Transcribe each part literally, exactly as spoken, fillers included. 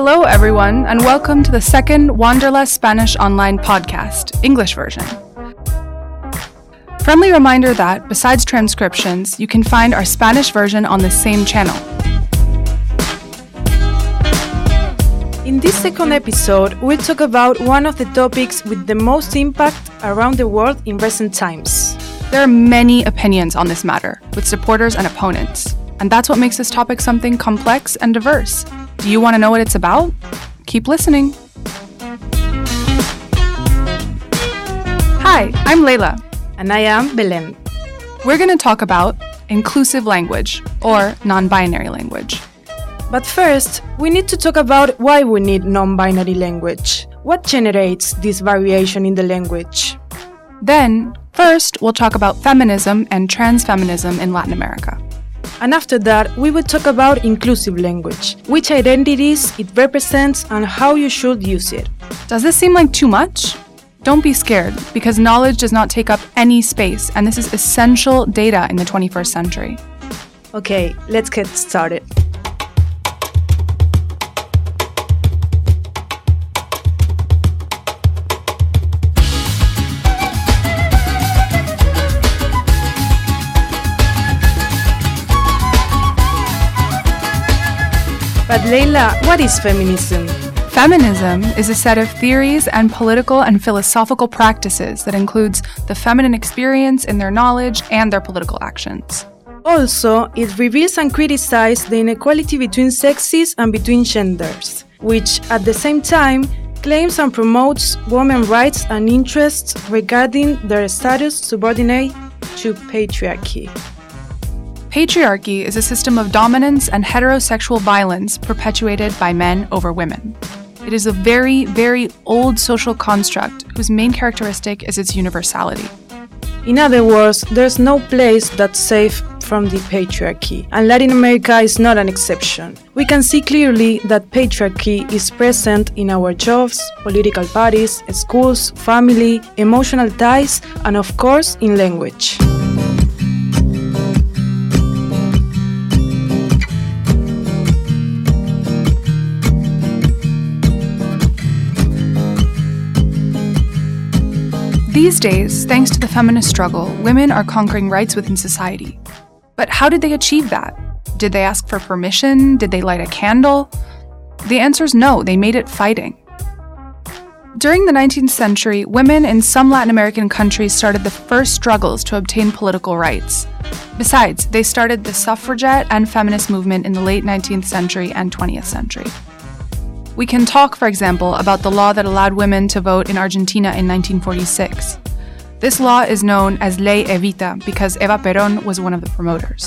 Hello, everyone, and welcome to the second Wanderlust Spanish Online podcast, English version. Friendly reminder that, besides transcriptions, you can find our Spanish version on the same channel. In this second episode, we'll talk about one of the topics with the most impact around the world in recent times. There are many opinions on this matter, with supporters and opponents, and that's what makes this topic something complex and diverse. Do you want to know what it's about? Keep listening. Hi, I'm Leila. And I am Belén. We're going to talk about inclusive language, or non-binary language. But first, we need to talk about why we need non-binary language. What generates this variation in the language? Then, first, we'll talk about feminism and transfeminism in Latin America. And after that, we will talk about inclusive language, which identities it represents and how you should use it. Does this seem like too much? Don't be scared, because knowledge does not take up any space, and this is essential data in the twenty-first century. Okay, let's get started. But Leila, what is feminism? Feminism is a set of theories and political and philosophical practices that includes the feminine experience in their knowledge and their political actions. Also, it reveals and criticizes the inequality between sexes and between genders, which, at the same time, claims and promotes women's rights and interests regarding their status subordinate to patriarchy. Patriarchy is a system of dominance and heterosexual violence perpetuated by men over women. It is a very, very old social construct whose main characteristic is its universality. In other words, there's no place that's safe from the patriarchy, and Latin America is not an exception. We can see clearly that patriarchy is present in our jobs, political parties, schools, family, emotional ties, and of course, in language. These days, thanks to the feminist struggle, women are conquering rights within society. But how did they achieve that? Did they ask for permission? Did they light a candle? The answer is no, they made it fighting. During the nineteenth century, women in some Latin American countries started the first struggles to obtain political rights. Besides, they started the suffragette and feminist movement in the late nineteenth century and twentieth century. We can talk, for example, about the law that allowed women to vote in Argentina in nineteen forty-six. This law is known as Ley Evita because Eva Perón was one of the promoters.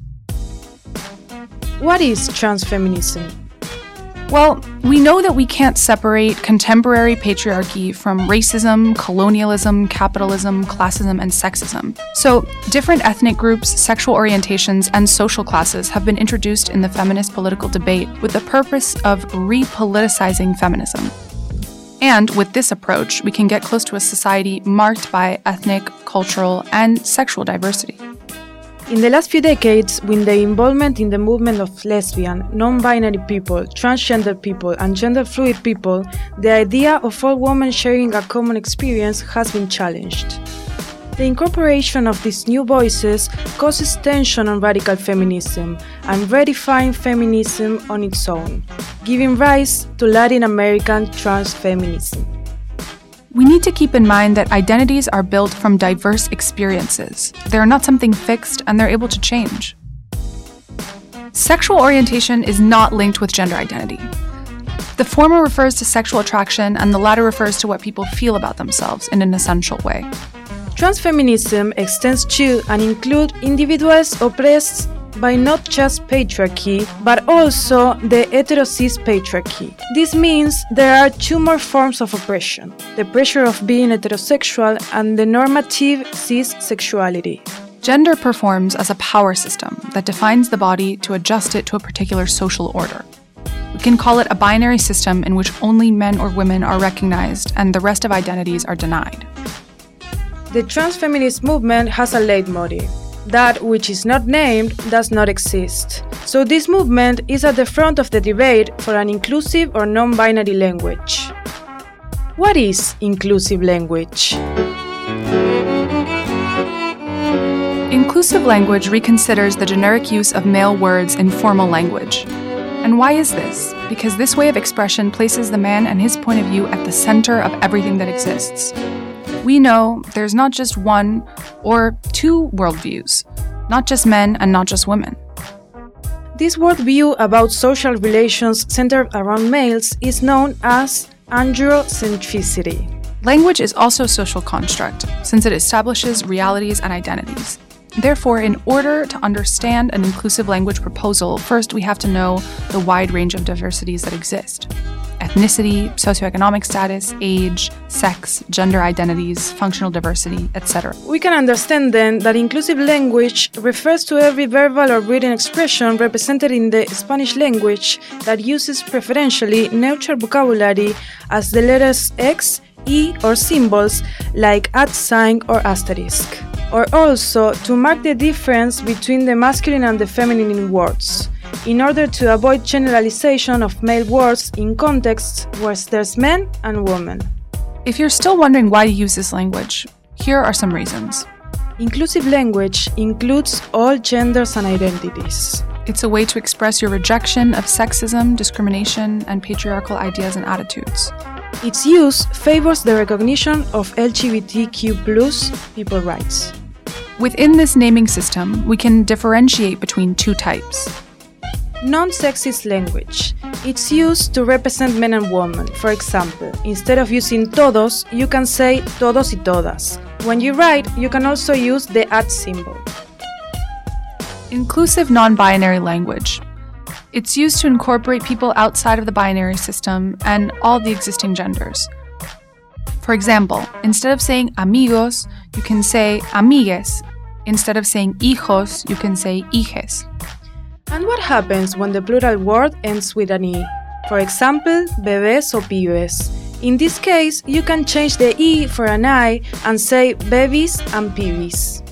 What is transfeminism? Well, we know that we can't separate contemporary patriarchy from racism, colonialism, capitalism, classism, and sexism. So, different ethnic groups, sexual orientations, and social classes have been introduced in the feminist political debate with the purpose of repoliticizing feminism. And with this approach, we can get close to a society marked by ethnic, cultural, and sexual diversity. In the last few decades, with the involvement in the movement of lesbian, non-binary people, transgender people, and gender-fluid people, the idea of all women sharing a common experience has been challenged. The incorporation of these new voices causes tension on radical feminism and redefining feminism on its own, giving rise to Latin American transfeminism. We need to keep in mind that identities are built from diverse experiences. They're not something fixed, and they're able to change. Sexual orientation is not linked with gender identity. The former refers to sexual attraction, and the latter refers to what people feel about themselves in an essential way. Transfeminism extends to and includes individuals oppressed by not just patriarchy, but also the hetero-cis patriarchy. This means there are two more forms of oppression, the pressure of being heterosexual and the normative cis sexuality. Gender performs as a power system that defines the body to adjust it to a particular social order. We can call it a binary system in which only men or women are recognized and the rest of identities are denied. The transfeminist movement has a leitmotif: That which is not named does not exist. So this movement is at the front of the debate for an inclusive or non-binary language. What is inclusive language? Inclusive language reconsiders the generic use of male words in formal language. And why is this? Because this way of expression places the man and his point of view at the center of everything that exists. We know there's not just one or two worldviews, not just men and not just women. This worldview about social relations centered around males is known as androcentricity. Language is also a social construct, since it establishes realities and identities. Therefore, in order to understand an inclusive language proposal, first we have to know the wide range of diversities that exist. Ethnicity, socioeconomic status, age, sex, gender identities, functional diversity, et cetera. We can understand then that inclusive language refers to every verbal or written expression represented in the Spanish language that uses preferentially neutral vocabulary as the letters X, E, or symbols like at sign or asterisk, or also to mark the difference between the masculine and the feminine in words, in order to avoid generalization of male words in contexts where there's men and women. If you're still wondering why you use this language, here are some reasons. Inclusive language includes all genders and identities. It's a way to express your rejection of sexism, discrimination, and patriarchal ideas and attitudes. Its use favors the recognition of L G B T Q plus people rights. Within this naming system, we can differentiate between two types. Non-sexist language. It's used to represent men and women. For example, instead of using todos, you can say todos y todas. When you write, you can also use the at symbol. Inclusive non-binary language. It's used to incorporate people outside of the binary system and all the existing genders. For example, instead of saying amigos, you can say amigues. Instead of saying hijos, you can say hijes. And what happens when the plural word ends with an E? For example, bebés o pibes. In this case, you can change the E for an I and say babies and pibis.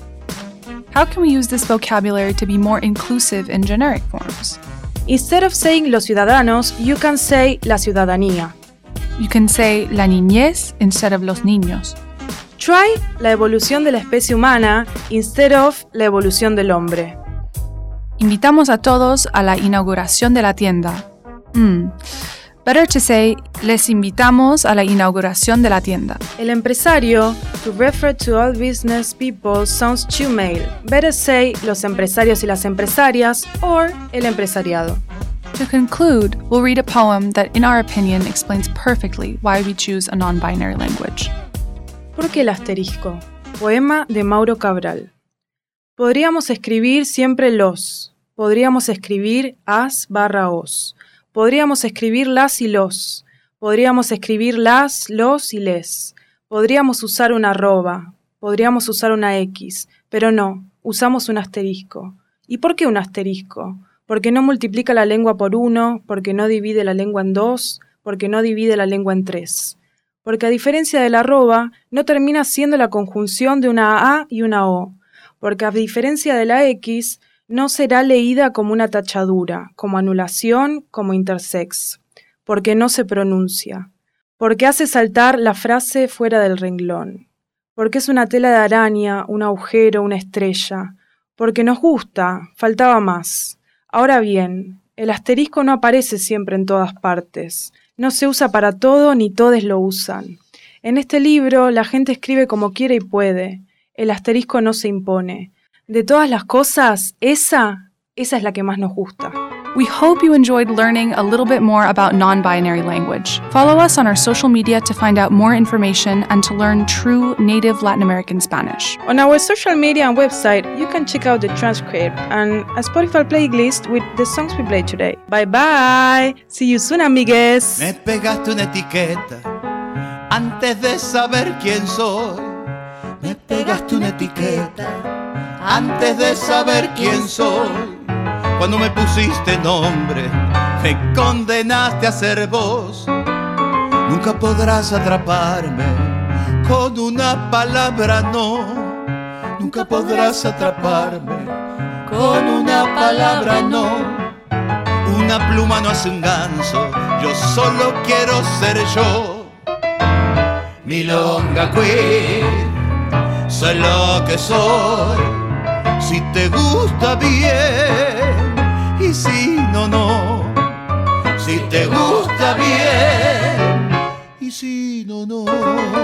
How can we use this vocabulary to be more inclusive in generic forms? Instead of saying los ciudadanos, you can say la ciudadanía. You can say la niñez instead of los niños. Try la evolución de la especie humana instead of la evolución del hombre. Invitamos a todos a la inauguración de la tienda. Mm. Better to say, les invitamos a la inauguración de la tienda. El empresario, to refer to all business people, sounds too male. Better say, los empresarios y las empresarias, or el empresariado. To conclude, we'll read a poem that, in our opinion, explains perfectly why we choose a non-binary language. ¿Por qué el asterisco? Poema de Mauro Cabral. Podríamos escribir siempre los. Podríamos escribir as barra os. Podríamos escribir las y los. Podríamos escribir las, los y les. Podríamos usar una arroba. Podríamos usar una X. Pero no, usamos un asterisco. ¿Y por qué un asterisco? Porque no multiplica la lengua por uno, porque no divide la lengua en dos, porque no divide la lengua en tres. Porque a diferencia de la arroba, no termina siendo la conjunción de una A y una O. Porque a diferencia de la X, no será leída como una tachadura, como anulación, como intersex. Porque no se pronuncia. Porque hace saltar la frase fuera del renglón. Porque es una tela de araña, un agujero, una estrella. Porque nos gusta, faltaba más. Ahora bien, el asterisco no aparece siempre en todas partes. No se usa para todo ni todos lo usan. En este libro la gente escribe como quiere y puede. El asterisco no se impone. De todas las cosas, esa, esa es la que más nos gusta. We hope you enjoyed learning a little bit more about non-binary language. Follow us on our social media to find out more information and to learn true native Latin American Spanish. On our social media and website, you can check out the transcript and a Spotify playlist with the songs we played today. Bye bye! See you soon, amigues! Me pegaste una etiqueta antes de saber quién soy. Me pegaste una etiqueta antes de saber quién soy. Cuando me pusiste nombre, me condenaste a ser vos. Nunca podrás atraparme con una palabra, no. Nunca nunca podrás atraparme con una palabra no. Una pluma no hace un ganso, yo solo quiero ser yo. Milonga queen, soy lo que soy. Si te gusta bien y si no, no. Si te gusta bien y si no, no.